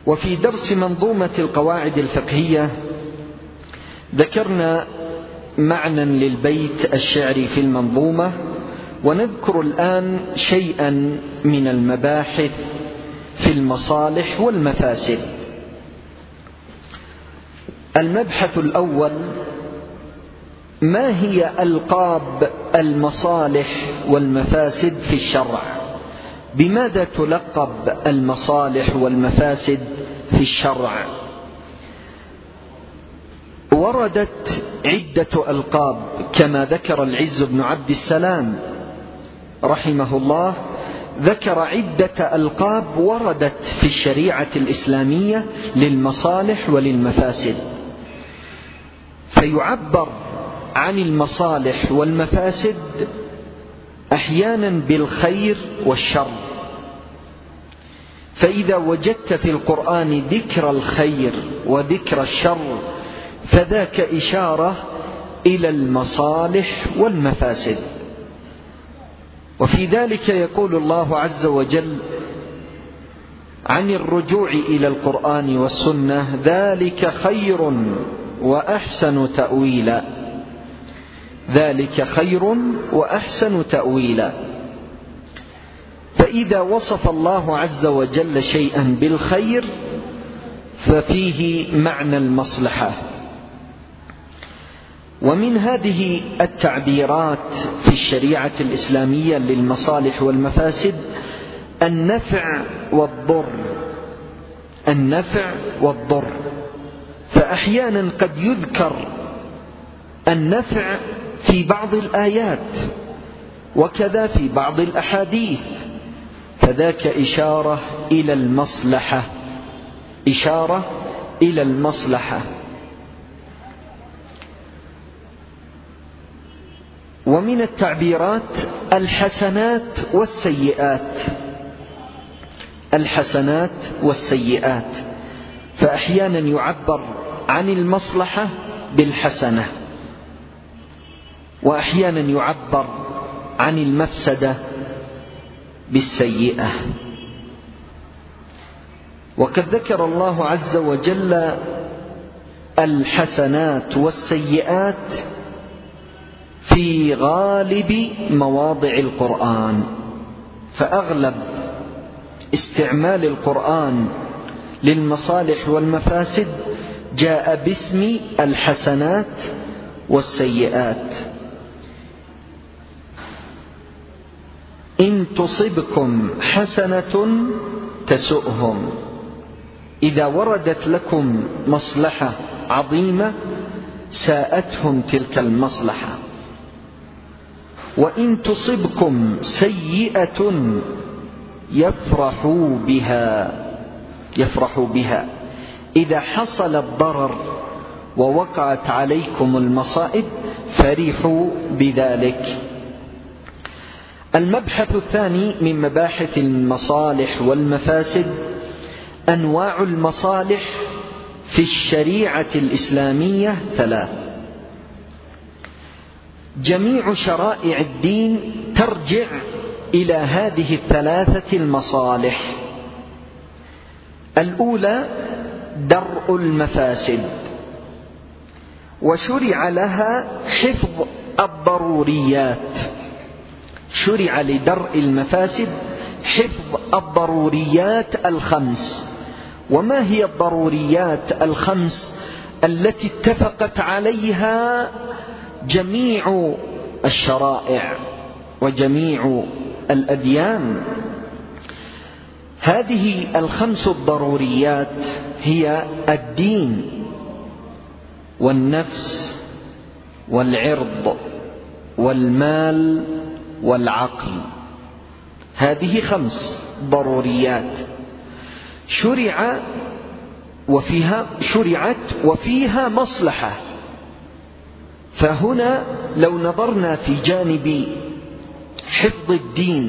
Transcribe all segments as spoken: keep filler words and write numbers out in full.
وفي درس منظومة القواعد الفقهية ذكرنا معنى للبيت الشعري في المنظومة، ونذكر الآن شيئا من المباحث في المصالح والمفاسد. المبحث الأول: ما هي ألقاب المصالح والمفاسد في الشرع؟ بماذا تلقب المصالح والمفاسد في الشرع؟ وردت عدة ألقاب كما ذكر العز بن عبد السلام رحمه الله، ذكر عدة ألقاب وردت في الشريعة الإسلامية للمصالح وللمفاسد، فيعبر عن المصالح والمفاسد أحيانا بالخير والشر. فإذا وجدت في القرآن ذكر الخير وذكر الشر فذاك إشارة إلى المصالح والمفاسد. وفي ذلك يقول الله عز وجل عن الرجوع إلى القرآن والسنة: ذلك خير وأحسن تأويلا. ذلك خير وأحسن تأويلا. فإذا وصف الله عز وجل شيئا بالخير ففيه معنى المصلحة. ومن هذه التعبيرات في الشريعة الإسلامية للمصالح والمفاسد النفع والضر. النفع والضر. فأحيانا قد يذكر النفع في بعض الآيات وكذا في بعض الأحاديث، فذاك إشارة إلى المصلحة، إشارة إلى المصلحة. ومن التعبيرات الحسنات والسيئات. الحسنات والسيئات، فأحيانا يعبر عن المصلحة بالحسنة، وأحيانا يعبر عن المفسدة بالسيئة. وقد ذكر الله عز وجل الحسنات والسيئات في غالب مواضع القرآن، فأغلب استعمال القرآن للمصالح والمفاسد جاء باسم الحسنات والسيئات. إن تصبكم حسنة تسؤهم. إذا وردت لكم مصلحة عظيمة ساءتهم تلك المصلحة. وإن تصبكم سيئة يفرحوا بها. يفرحوا بها. إذا حصل الضرر ووقعت عليكم المصائب فرحوا بذلك. المبحث الثاني من مباحث المصالح والمفاسد أنواع المصالح في الشريعة الإسلامية ثلاث. جميع شرائع الدين ترجع إلى هذه الثلاثة المصالح. الأولى درء المفاسد، وشرع لها حفظ الضروريات. شرع لدرء المفاسد حفظ الضروريات الخمس. وما هي الضروريات الخمس التي اتفقت عليها جميع الشرائع وجميع الأديان؟ هذه الخمس الضروريات هي الدين والنفس والعرض والمال والعقل. هذه خمس ضروريات شرع وفيها شرعت وفيها مصلحة. فهنا لو نظرنا في جانب حفظ الدين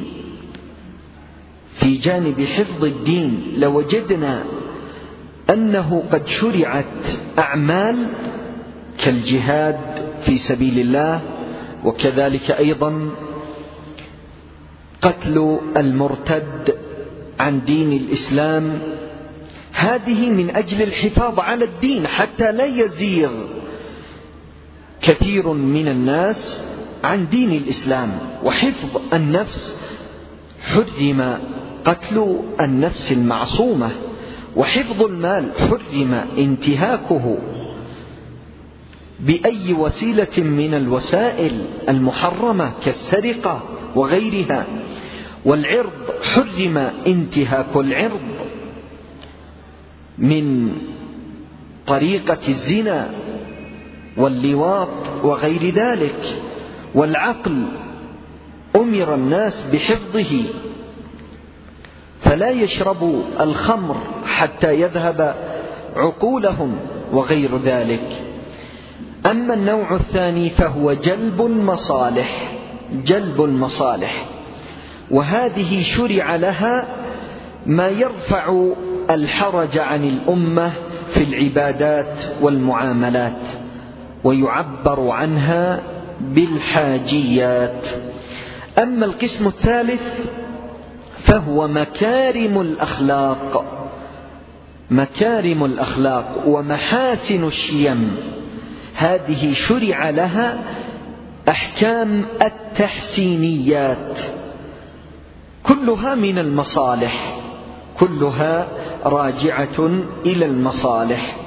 في جانب حفظ الدين لوجدنا أنه قد شرعت أعمال كالجهاد في سبيل الله، وكذلك أيضا قتل المرتد عن دين الإسلام. هذه من أجل الحفاظ على الدين حتى لا يزيغ كثير من الناس عن دين الإسلام. وحفظ النفس، حرم قتل النفس المعصومة. وحفظ المال، حرم انتهاكه بأي وسيلة من الوسائل المحرمة كالسرقة وغيرها. والعرض، حرم انتهاك العرض من طريقة الزنا واللواط وغير ذلك. والعقل أمر الناس بحفظه، فلا يشربوا الخمر حتى يذهب عقولهم وغير ذلك. أما النوع الثاني فهو جلب المصالح، جلب المصالح، وهذه شرع لها ما يرفع الحرج عن الأمة في العبادات والمعاملات، ويعبر عنها بالحاجيات. أما القسم الثالث فهو مكارم الأخلاق، مكارم الأخلاق ومحاسن الشيم، هذه شرع لها أحكام التحسينيات، كلها من المصالح، كلها راجعة إلى المصالح.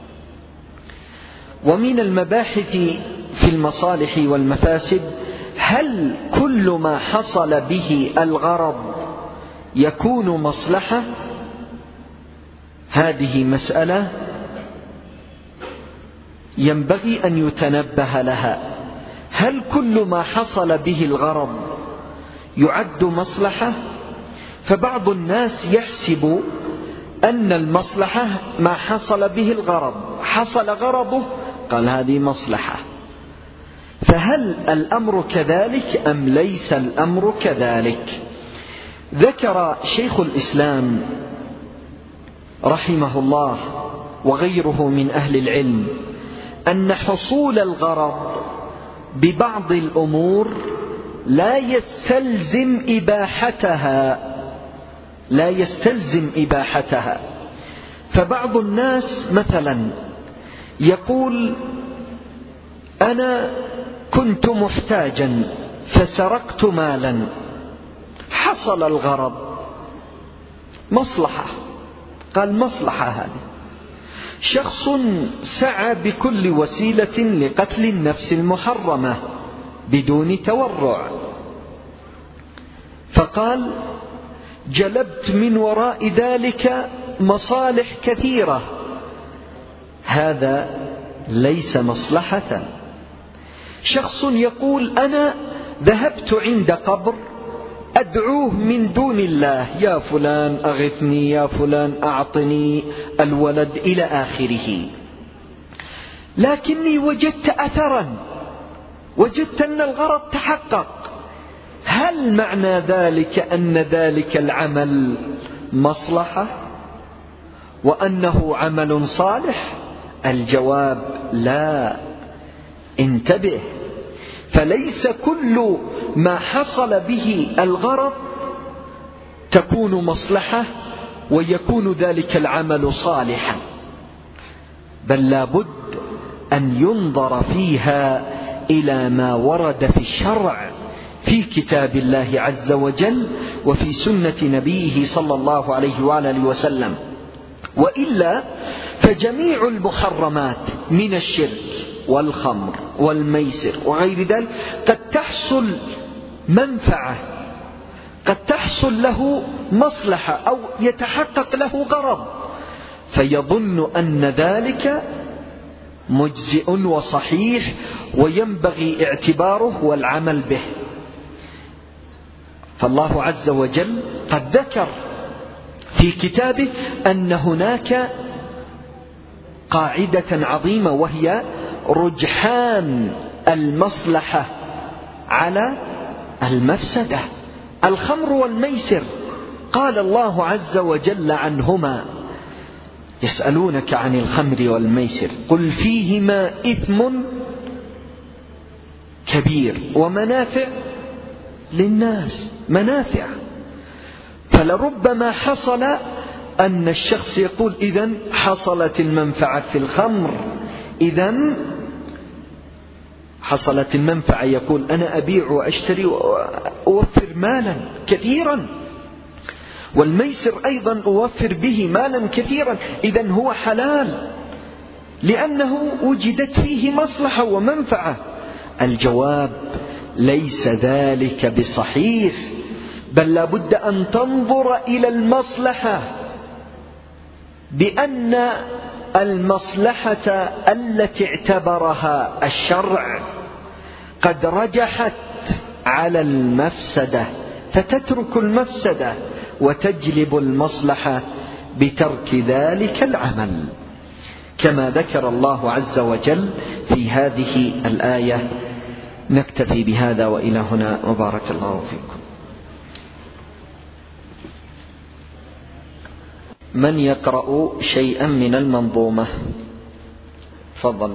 ومن المباحث في المصالح والمفاسد، هل كل ما حصل به الغرض يكون مصلحة؟ هذه مسألة ينبغي أن يتنبه لها. هل كل ما حصل به الغرض يعد مصلحة؟ فبعض الناس يحسب أن المصلحة ما حصل به الغرض، حصل غرضه قال هذه مصلحة. فهل الأمر كذلك أم ليس الأمر كذلك؟ ذكر شيخ الإسلام رحمه الله وغيره من أهل العلم أن حصول الغرض ببعض الأمور لا يستلزم إباحتها، لا يستلزم إباحتها. فبعض الناس مثلا يقول أنا كنت محتاجا فسرقت مالا، حصل الغرض مصلحة، قال مصلحة هذه. شخص سعى بكل وسيلة لقتل النفس المحرمة بدون تورع، فقال جلبت من وراء ذلك مصالح كثيرة، هذا ليس مصلحة. شخص يقول أنا ذهبت عند قبر أدعوه من دون الله، يا فلان أغثني، يا فلان أعطني الولد إلى آخره، لكني وجدت أثرا، وجدت أن الغرض تحقق. هل معنى ذلك أن ذلك العمل مصلحة وأنه عمل صالح؟ الجواب لا. انتبه، فليس كل ما حصل به الغرض تكون مصلحة ويكون ذلك العمل صالحا، بل لابد أن ينظر فيها إلى ما ورد في الشرع في كتاب الله عز وجل وفي سنة نبيه صلى الله عليه وآله وسلم. وإلا فجميع المحرمات من الشرك والخمر والميسر وغير ذلك قد تحصل منفعة، قد تحصل له مصلحة أو يتحقق له غرض، فيظن أن ذلك مجزئ وصحيح وينبغي اعتباره والعمل به. فالله عز وجل قد ذكر في كتابه أن هناك قاعدة عظيمة، وهي رجحان المصلحة على المفسدة. الخمر والميسر قال الله عز وجل عنهما: يسألونك عن الخمر والميسر قل فيهما إثم كبير ومنافع للناس، منافع. فلربما حصل أن الشخص يقول إذن حصلت المنفعة في الخمر، إذن حصلت المنفعة، يقول أنا أبيع وأشتري وأوفر مالا كثيرا، والميسر أيضا أوفر به مالا كثيرا، إذن هو حلال لأنه وجدت فيه مصلحة ومنفعة. الجواب ليس ذلك بصحيح، بل لابد أن تنظر إلى المصلحة بأن المصلحة التي اعتبرها الشرع قد رجحت على المفسدة، فتترك المفسدة وتجلب المصلحة بترك ذلك العمل، كما ذكر الله عز وجل في هذه الآية. نكتفي بهذا وإلى هنا، وبارك الله فيكم. من يقرأ شيئا من المنظومة؟ تفضل.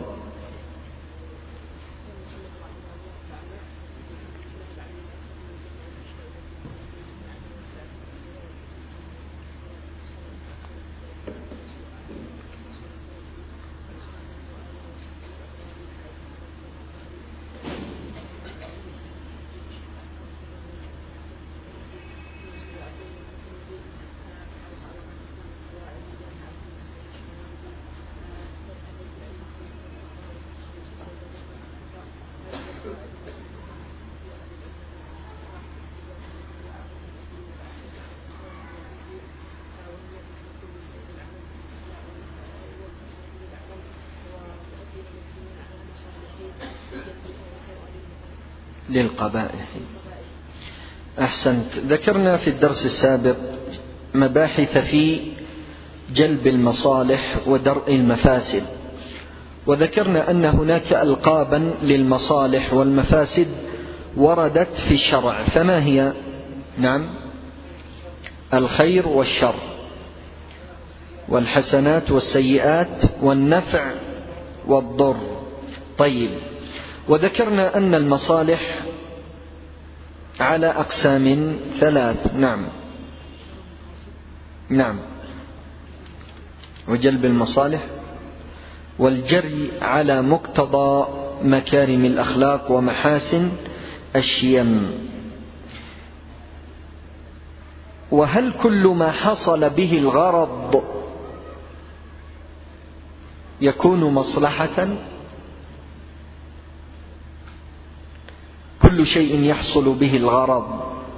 للقبائح. أحسنت. ذكرنا في الدرس السابق مباحث في جلب المصالح ودرء المفاسد، وذكرنا أن هناك ألقابا للمصالح والمفاسد وردت في الشرع، فما هي؟ نعم، الخير والشر، والحسنات والسيئات، والنفع والضر. طيب، وذكرنا أن المصالح على أقسام ثلاث. نعم نعم وجلب المصالح والجري على مقتضى مكارم الأخلاق ومحاسن الشيم. وهل كل ما حصل به الغرض يكون مصلحة؟ كل شيء يحصل به الغرض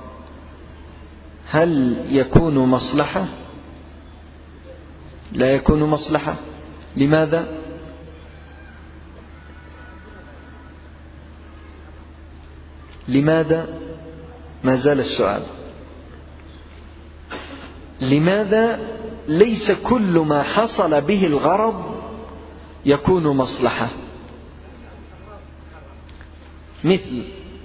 هل يكون مصلحة؟ لا يكون مصلحة. لماذا؟ لماذا؟ ما زال السؤال. لماذا ليس كل ما حصل به الغرض يكون مصلحة؟ مثل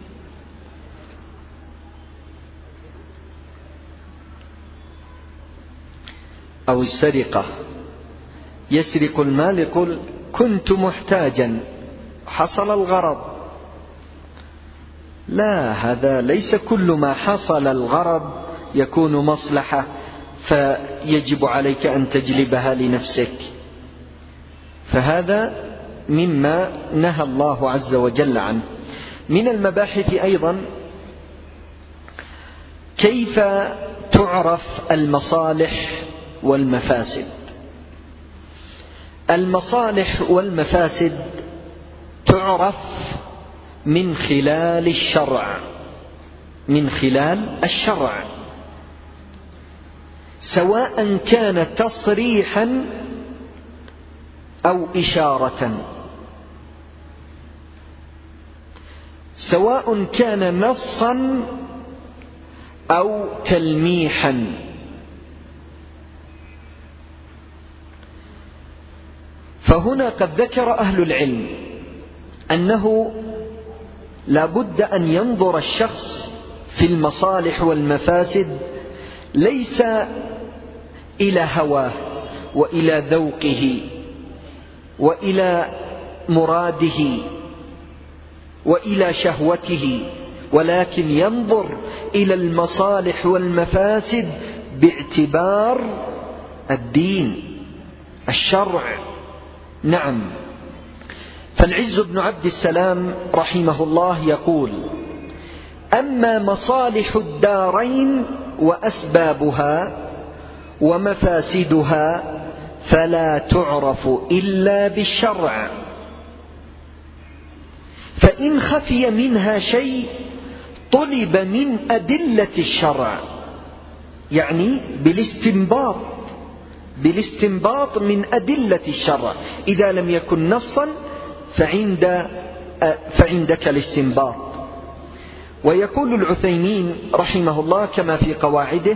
أو السرقة، يسرق المال يقول كنت محتاجا، حصل الغرض. لا، هذا ليس كل ما حصل الغرض يكون مصلحة فيجب عليك أن تجلبها لنفسك، فهذا مما نهى الله عز وجل عنه. من المباحث أيضا كيف تعرف المصالح والمفاسد. المصالح والمفاسد تعرف من خلال الشرع، من خلال الشرع، سواء كان تصريحا أو إشارة، سواء كان نصا أو تلميحا. فهنا قد ذكر أهل العلم أنه لا بد أن ينظر الشخص في المصالح والمفاسد ليس إلى هواه وإلى ذوقه وإلى مراده وإلى شهوته، ولكن ينظر إلى المصالح والمفاسد باعتبار الدين، الشرع. نعم. فالعز بن عبد السلام رحمه الله يقول: أما مصالح الدارين وأسبابها ومفاسدها فلا تعرف إلا بالشرع، فإن خفي منها شيء طلب من أدلة الشرع، يعني بالاستنباط بالاستنباط من أدلة الشرع. إذا لم يكن نصا فعند فعندك الاستنباط. ويقول العثيمين رحمه الله كما في قواعده: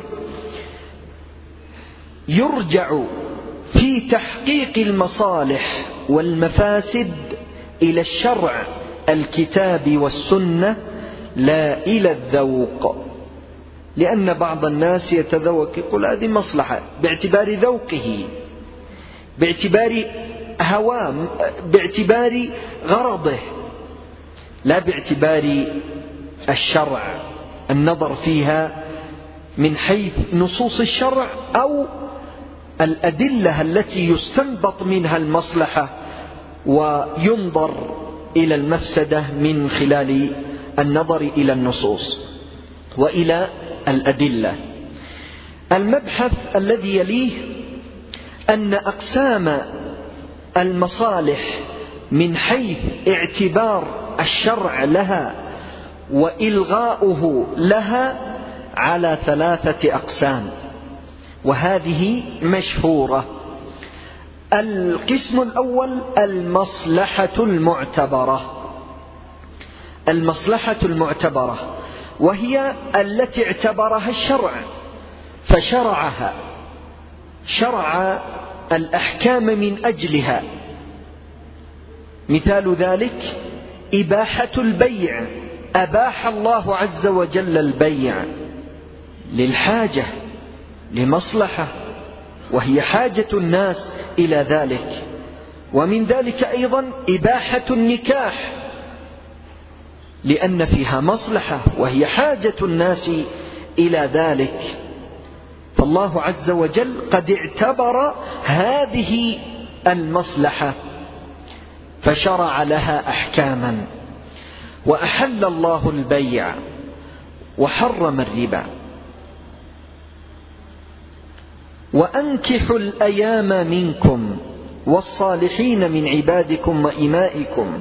يرجع في تحقيق المصالح والمفاسد إلى الشرع، الكتاب والسنة، لا إلى الذوق. لأن بعض الناس يتذوق، يقول هذه مصلحة باعتبار ذوقه، باعتبار هوام، باعتبار غرضه، لا باعتبار الشرع، النظر فيها من حيث نصوص الشرع أو الأدلة التي يستنبط منها المصلحة وينظر إلى المفسدة من خلال النظر إلى النصوص وإلى الأدلة. المبحث الذي يليه أن أقسام المصالح من حيث اعتبار الشرع لها وإلغاؤه لها على ثلاثة أقسام، وهذه مشهورة. القسم الأول المصلحة المعتبرة، المصلحة المعتبرة وهي التي اعتبرها الشرع فشرعها، شرع الأحكام من أجلها. مثال ذلك إباحة البيع، أباح الله عز وجل البيع للحاجة، لمصلحة، وهي حاجة الناس إلى ذلك. ومن ذلك أيضا إباحة النكاح، لأن فيها مصلحة وهي حاجة الناس إلى ذلك. فالله عز وجل قد اعتبر هذه المصلحة فشرع لها أحكاما. وأحل الله البيع وحرم الربا. وأنكحوا الأيام منكم والصالحين من عبادكم وإمائكم.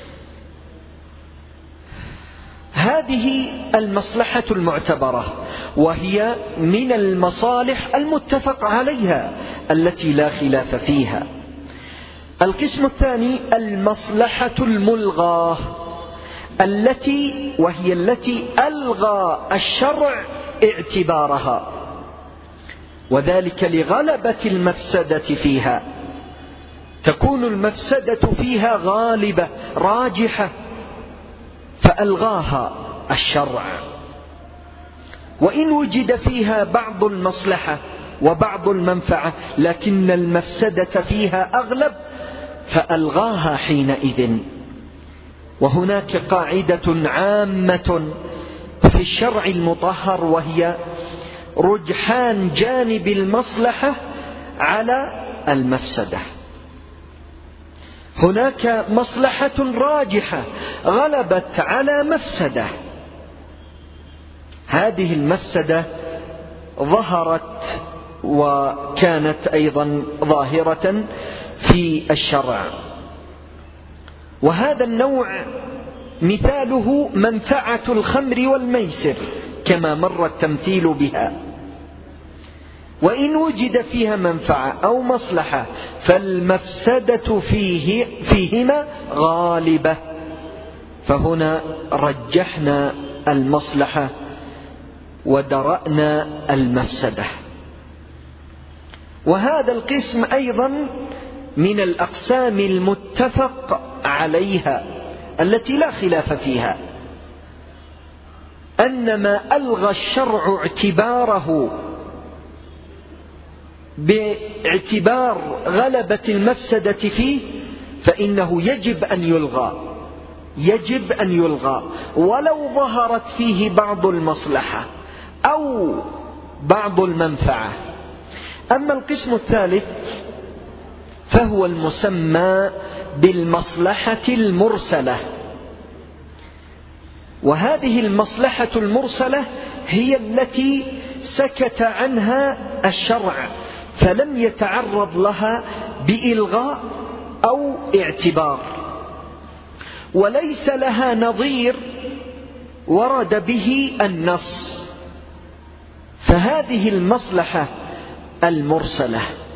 هذه المصلحة المعتبرة، وهي من المصالح المتفق عليها التي لا خلاف فيها. القسم الثاني المصلحة الملغاة، التي وهي التي ألغى الشرع اعتبارها، وذلك لغلبة المفسدة فيها. تكون المفسدة فيها غالبة راجحة فألغاها الشرع، وإن وجد فيها بعض المصلحة وبعض المنفعة لكن المفسدة فيها أغلب فألغاها حينئذ. وهناك قاعدة عامة في الشرع المطهر، وهي رجحان جانب المصلحة على المفسدة. هناك مصلحة راجحة غلبت على مفسدة، هذه المفسدة ظهرت وكانت أيضا ظاهرة في الشرع. وهذا النوع مثاله منفعة الخمر والميسر كما مر التمثيل بها. وإن وجد فيها منفعة أو مصلحة فالمفسدة فيه فيهما غالبة، فهنا رجحنا المصلحة ودرأنا المفسدة. وهذا القسم أيضا من الأقسام المتفق عليها التي لا خلاف فيها، أن ما ألغى الشرع اعتباره باعتبار غلبة المفسدة فيه فإنه يجب أن يلغى، يجب أن يلغى ولو ظهرت فيه بعض المصلحة أو بعض المنفعة. أما القسم الثالث فهو المسمى بالمصلحة المرسلة، وهذه المصلحة المرسلة هي التي سكت عنها الشرع فلم يتعرض لها بإلغاء أو اعتبار، وليس لها نظير ورد به النص، فهذه المصلحة المرسلة.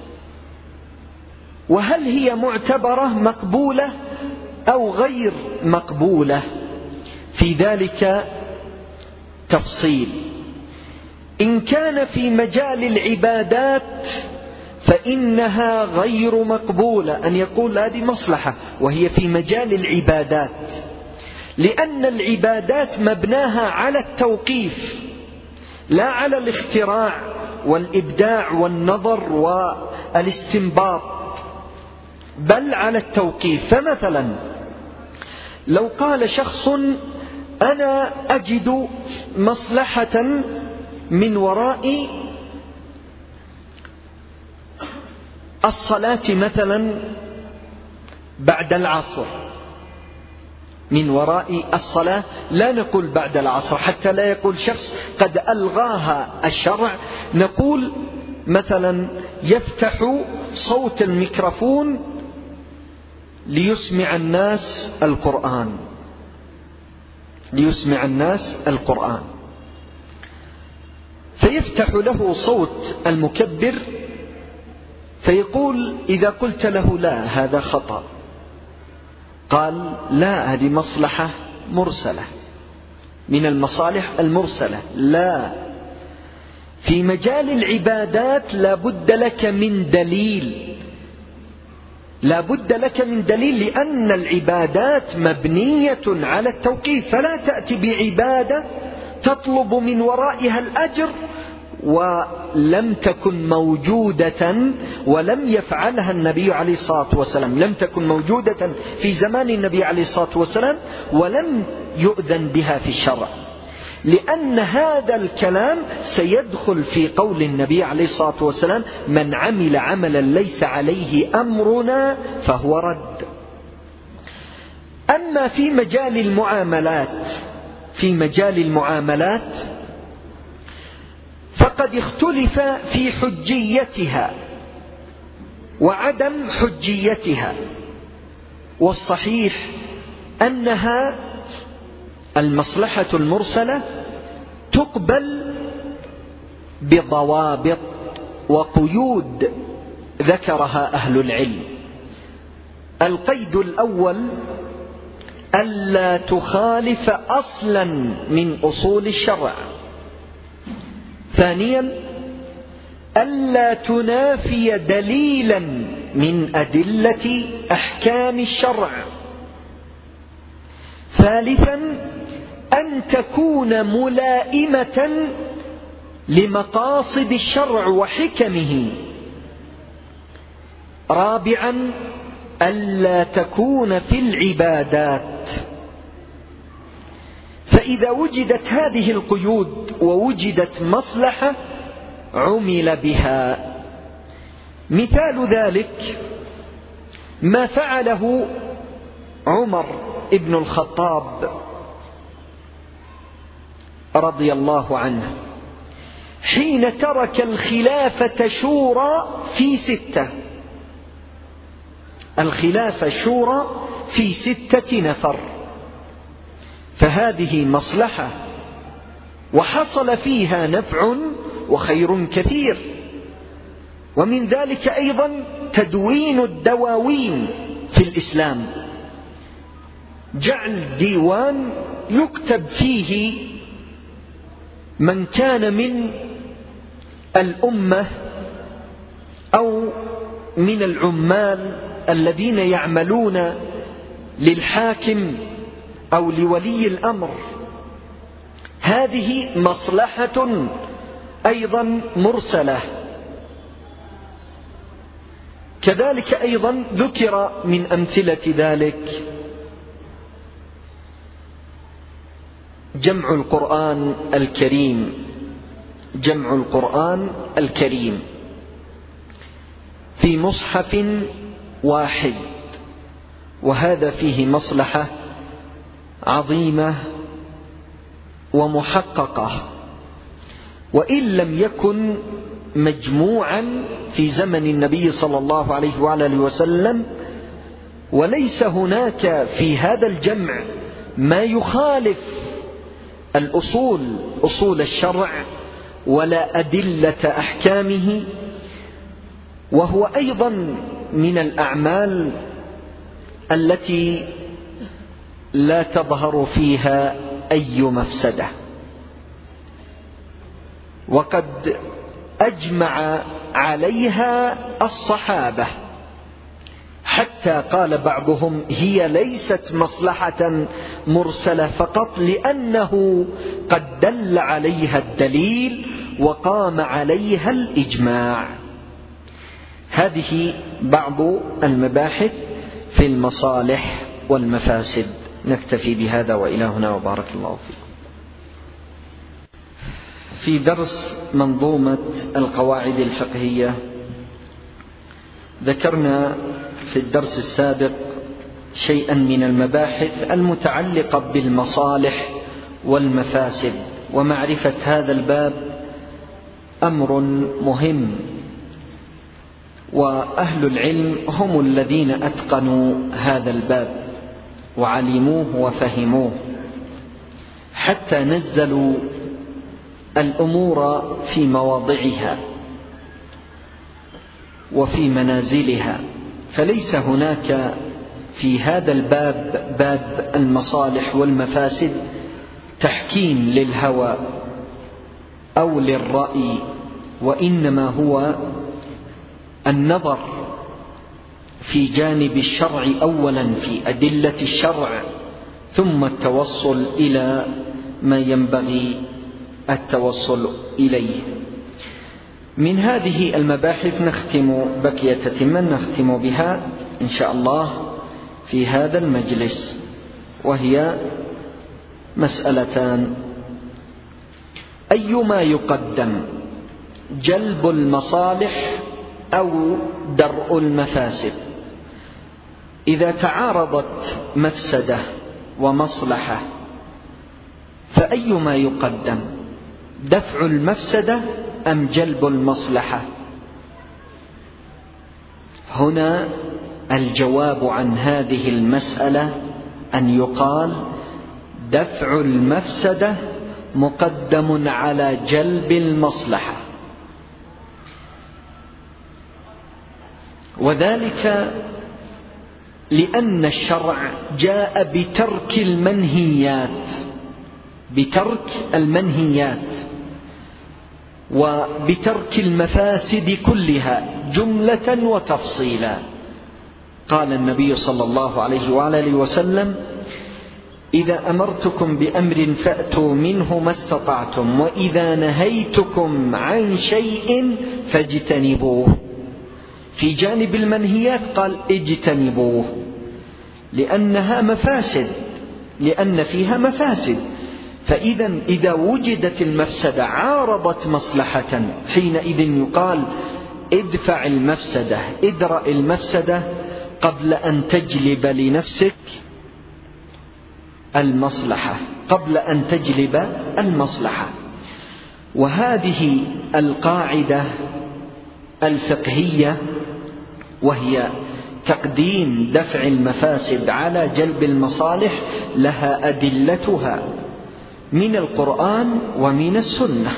وهل هي معتبرة مقبولة أو غير مقبولة؟ في ذلك تفصيل. إن كان في مجال العبادات فإنها غير مقبولة، أن يقول هذه مصلحة وهي في مجال العبادات، لأن العبادات مبناها على التوقيف لا على الاختراع والإبداع والنظر والاستنباط، بل على التوقيف. فمثلا لو قال شخص أنا أجد مصلحة من وراء الصلاة مثلا بعد العصر، من وراء الصلاة، لا نقول بعد العصر حتى لا يقول شخص قد ألغاها الشرع، نقول مثلا يفتح صوت الميكروفون ليسمع الناس القرآن ليسمع الناس القرآن فيفتح له صوت المكبر، فيقول إذا قلت له لا هذا خطأ، قال لا هذه مصلحة مرسلة من المصالح المرسلة. لا، في مجال العبادات لا بد لك من دليل لا بد لك من دليل لأن العبادات مبنية على التوقيف، فلا تأتي بعبادة تطلب من ورائها الأجر ولم تكن موجودة ولم يفعلها النبي عليه الصلاة والسلام، لم تكن موجودة في زمان النبي عليه الصلاة والسلام ولم يؤذن بها في الشرع، لأن هذا الكلام سيدخل في قول النبي عليه الصلاة والسلام من عمل عملا ليس عليه أمرنا فهو رد. أما في مجال المعاملات في مجال المعاملات فقد اختلف في حجيتها وعدم حجيتها، والصحيح أنها المصلحة المرسلة تقبل بضوابط وقيود ذكرها أهل العلم. القيد الأول ألا تخالف أصلا من أصول الشرع. ثانيا ألا تنافي دليلا من أدلة أحكام الشرع. ثالثا أن تكون ملائمة لمقاصد الشرع وحكمه. رابعا ألا تكون في العبادات. فإذا وجدت هذه القيود ووجدت مصلحة عمل بها. مثال ذلك ما فعله عمر ابن الخطاب رضي الله عنه حين ترك الخلافة شورى في ستة الخلافة شورى في ستة نفر، فهذه مصلحة وحصل فيها نفع وخير كثير. ومن ذلك أيضا تدوين الدواوين في الإسلام، جعل ديوان يكتب فيه من كان من الأمة أو من العمال الذين يعملون للحاكم أو لولي الأمر. هذه مصلحة أيضا مرسلة. كذلك أيضا ذكر من أمثلة ذلك جمع القرآن الكريم جمع القرآن الكريم في مصحف واحد، وهذا فيه مصلحة عظيمة ومحققة، وإن لم يكن مجموعا في زمن النبي صلى الله عليه وعلى آله وسلم، وليس هناك في هذا الجمع ما يخالف الأصول أصول الشرع ولا أدلة أحكامه، وهو أيضا من الأعمال التي لا تظهر فيها أي مفسدة. وقد أجمع عليها الصحابة، حتى قال بعضهم هي ليست مصلحة مرسلة فقط، لأنه قد دل عليها الدليل وقام عليها الإجماع. هذه بعض المباحث في المصالح والمفاسد. نكتفي بهذا وإلى هنا، وبارك الله فيكم. في درس منظومة القواعد الفقهية ذكرنا في الدرس السابق شيئا من المباحث المتعلقة بالمصالح والمفاسد، ومعرفة هذا الباب أمر مهم، وأهل العلم هم الذين أتقنوا هذا الباب وعلموه وفهموه، حتى نزلوا الأمور في مواضعها وفي منازلها. فليس هناك في هذا الباب، باب المصالح والمفاسد، تحكيم للهوى أو للرأي، وإنما هو النظر في جانب الشرع أولا في أدلة الشرع، ثم التوصل إلى ما ينبغي التوصل إليه. من هذه المباحث نختم بقية تتمة نختم بها إن شاء الله في هذا المجلس، وهي مسألتان: أيما يقدم، جلب المصالح أو درء المفاسد؟ إذا تعارضت مفسدة ومصلحة فأيما يقدم، دفع المفسدة أم جلب المصلحة؟ هنا الجواب عن هذه المسألة أن يقال دفع المفسدة مقدم على جلب المصلحة، وذلك لأن الشرع جاء بترك المنهيات بترك المنهيات وبترك المفاسد كلها جملة وتفصيلا. قال النبي صلى الله عليه وعلى آله وسلم: إذا أمرتكم بأمر فأتوا منه ما استطعتم، وإذا نهيتكم عن شيء فاجتنبوه. في جانب المنهيات قال اجتنبوه، لأنها مفاسد، لأن فيها مفاسد. فإذا إذا وجدت المفسدة عارضت مصلحة، حينئذ يقال ادفع المفسدة، ادرأ المفسدة قبل أن تجلب لنفسك المصلحة، قبل أن تجلب المصلحة. وهذه القاعدة الفقهية، وهي تقديم دفع المفاسد على جلب المصالح، لها أدلتها من القرآن ومن السنة.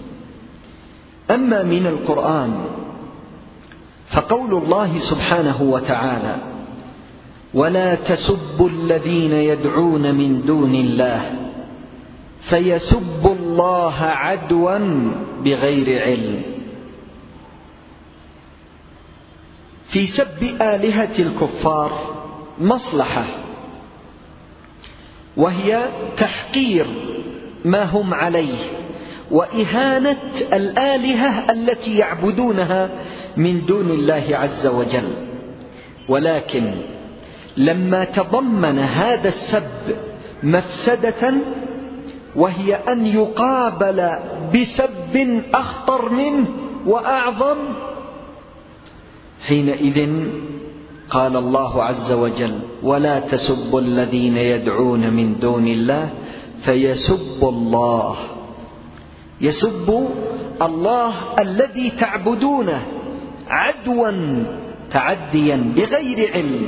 أما من القرآن فقول الله سبحانه وتعالى: ولا تسبوا الذين يدعون من دون الله فيسبوا الله عدوا بغير علم. في سب آلهة الكفار مصلحة، وهي تحقير ما هم عليه وإهانة الآلهة التي يعبدونها من دون الله عز وجل. ولكن لما تضمن هذا السب مفسدة، وهي أن يقابل بسب أخطر منه وأعظم، حينئذ قال الله عز وجل: ولا تسبوا الذين يدعون من دون الله فيسبوا الله. يسب الله الذي تعبدونه عدوا تعديا بغير علم.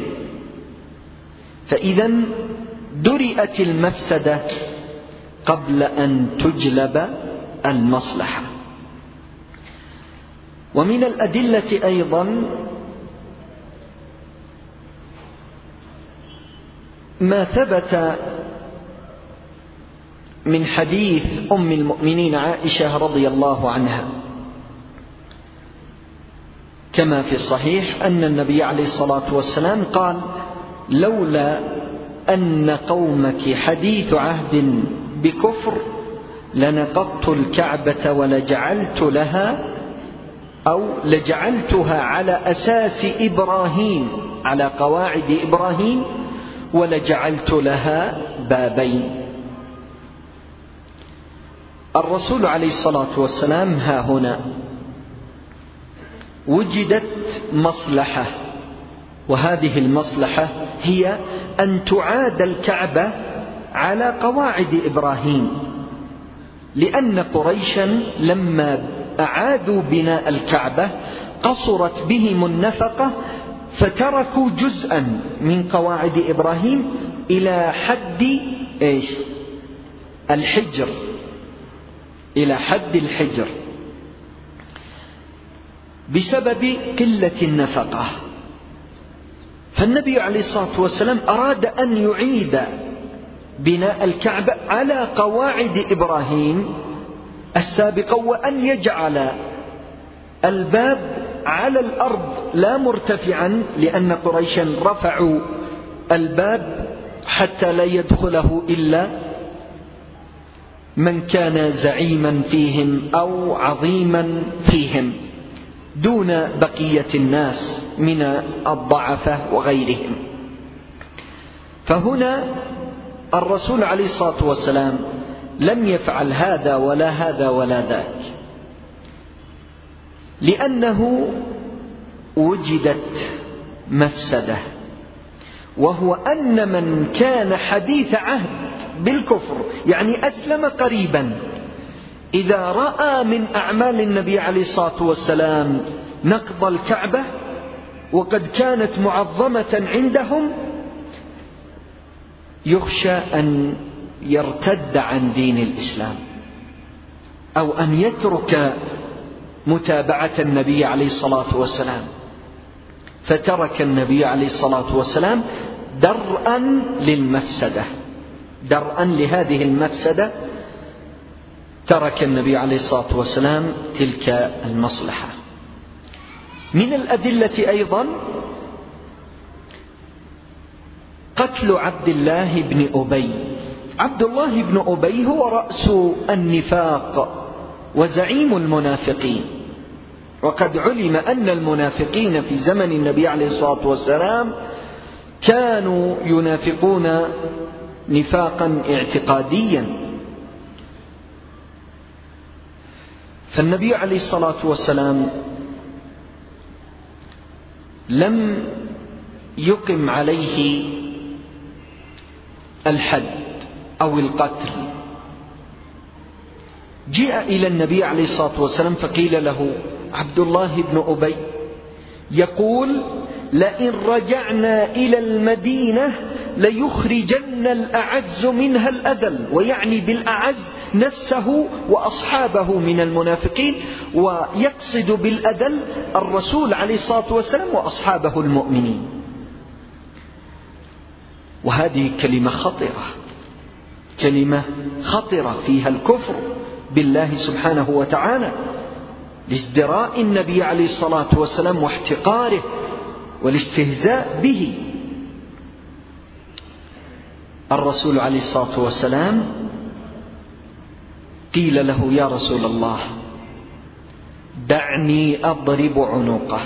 فإذا درئت المفسدة قبل أن تجلب المصلحة. ومن الأدلة أيضا ما ثبت من حديث أم المؤمنين عائشة رضي الله عنها كما في الصحيح أن النبي عليه الصلاة والسلام قال: لولا أن قومك حديث عهد بكفر لنقضت الكعبة ولجعلت لها أو لجعلتها على أساس إبراهيم، على قواعد إبراهيم، ولجعلت لها بابين. الرسول عليه الصلاة والسلام ها هنا وجدت مصلحة، وهذه المصلحة هي أن تعاد الكعبة على قواعد إبراهيم، لأن قريشا لما أعادوا بناء الكعبة قصرت بهم النفقة فتركوا جزءا من قواعد إبراهيم إلى حد إيش؟ الحجر، إلى حد الحجر بسبب قلة النفقة. فالنبي عليه الصلاة والسلام أراد أن يعيد بناء الكعبة على قواعد إبراهيم السابقة، وأن يجعل الباب على الأرض لا مرتفعا، لأن قريشا رفعوا الباب حتى لا يدخله إلا من كان زعيما فيهم أو عظيما فيهم دون بقية الناس من الضعفة وغيرهم. فهنا الرسول عليه الصلاة والسلام لم يفعل هذا ولا هذا ولا ذاك، لأنه وجدت مفسدة، وهو أن من كان حديث عهد بالكفر يعني أسلم قريبا، إذا رأى من أعمال النبي عليه الصلاة والسلام نقض الكعبة وقد كانت معظمة عندهم، يخشى أن يرتد عن دين الإسلام أو أن يترك متابعة النبي عليه الصلاة والسلام. فترك النبي عليه الصلاة والسلام درءا للمفسدة، درءا لهذه المفسدة، ترك النبي عليه الصلاة والسلام تلك المصلحة. من الأدلة أيضا قتل عبد الله بن أبي. عبد الله بن أبي هو رأس النفاق وزعيم المنافقين، وقد علم أن المنافقين في زمن النبي عليه الصلاة والسلام كانوا ينافقون نفاقا اعتقاديا. فالنبي عليه الصلاة والسلام لم يقم عليه الحد أو القتل. جاء إلى النبي عليه الصلاة والسلام فقيل له: عبد الله بن أبي يقول: لئن رجعنا إلى المدينة ليخرجن الأعز منها الأذل، ويعني بالأعز نفسه وأصحابه من المنافقين، ويقصد بالأذل الرسول عليه الصلاة والسلام وأصحابه المؤمنين. وهذه كلمة خطرة، كلمة خطرة فيها الكفر بالله سبحانه وتعالى، لازدراء النبي عليه الصلاة والسلام واحتقاره والاستهزاء به. الرسول عليه الصلاة والسلام قيل له: يا رسول الله دعني أضرب عنقه،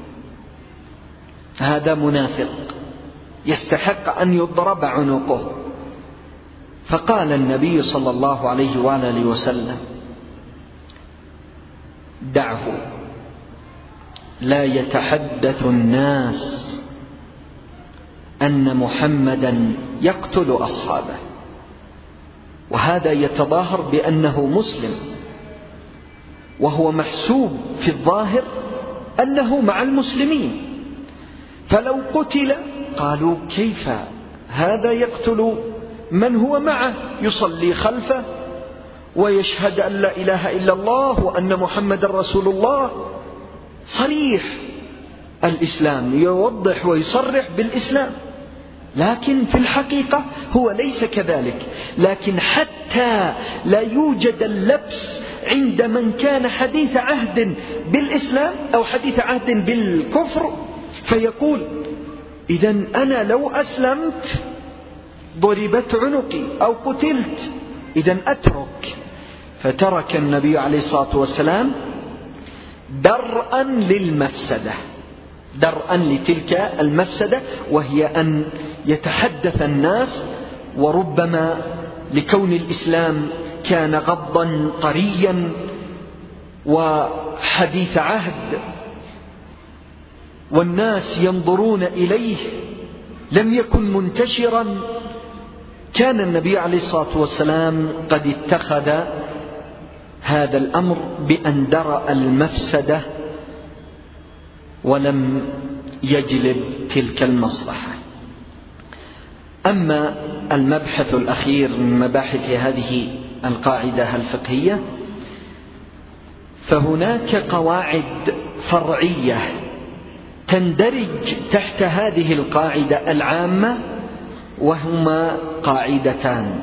هذا منافق يستحق أن يضرب عنقه. فقال النبي صلى الله عليه وآله وسلم: دعه لا يتحدث الناس أن محمدا يقتل أصحابه، وهذا يتظاهر بأنه مسلم، وهو محسوب في الظاهر أنه مع المسلمين، فلو قتل قالوا كيف هذا يقتل من هو معه، يصلي خلفه ويشهد أن لا إله إلا الله وأن محمد رسول الله، صريح الإسلام، يوضح ويصرح بالإسلام، لكن في الحقيقة هو ليس كذلك. لكن حتى لا يوجد اللبس عند من كان حديث عهد بالإسلام أو حديث عهد بالكفر، فيقول إذن أنا لو أسلمت ضربت عنقي أو قتلت، إذن أترك. فترك النبي عليه الصلاة والسلام درءا للمفسدة، درءا لتلك المفسدة، وهي أن يتحدث الناس، وربما لكون الإسلام كان غضا طريا وحديث عهد والناس ينظرون إليه، لم يكن منتشرا، كان النبي عليه الصلاة والسلام قد اتخذ هذا الأمر بأن درأ المفسدة ولم يجلب تلك المصلحة. أما المبحث الأخير من مباحث هذه القاعدة الفقهية، فهناك قواعد فرعية تندرج تحت هذه القاعدة العامة، وهما قاعدتان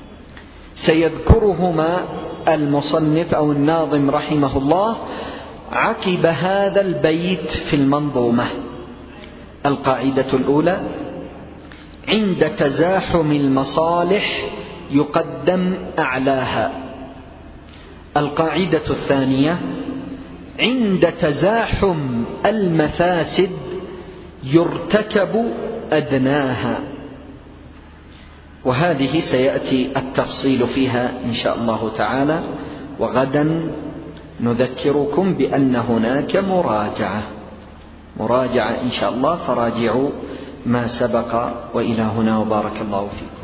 سيذكرهما المصنف أو الناظم رحمه الله عقب هذا البيت في المنظومة. القاعدة الأولى: عند تزاحم المصالح يقدم أعلاها. القاعدة الثانية: عند تزاحم المفاسد يرتكب أدناها. وهذه سيأتي التفصيل فيها إن شاء الله تعالى، وغدا نذكركم بأن هناك مراجعة مراجعة إن شاء الله، فراجعوا ما سبق. وإلى هنا، وبارك الله فيكم.